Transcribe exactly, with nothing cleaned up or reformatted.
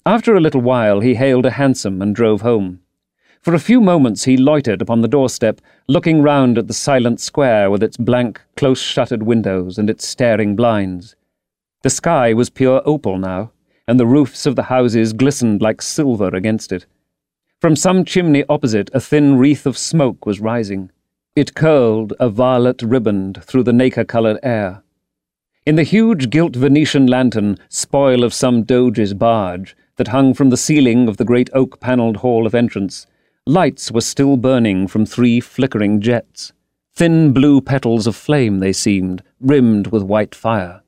After a little while he hailed a hansom and drove home. For a few moments he loitered upon the doorstep, looking round at the silent square with its blank, close-shuttered windows and its staring blinds. The sky was pure opal now, and the roofs of the houses glistened like silver against it. From some chimney opposite a thin wreath of smoke was rising. It curled, a violet riband, through the nacre-coloured air. In the huge gilt Venetian lantern, spoil of some doge's barge, that hung from the ceiling of the great oak-panelled hall of entrance, lights were still burning from three flickering jets. Thin blue petals of flame they seemed, rimmed with white fire.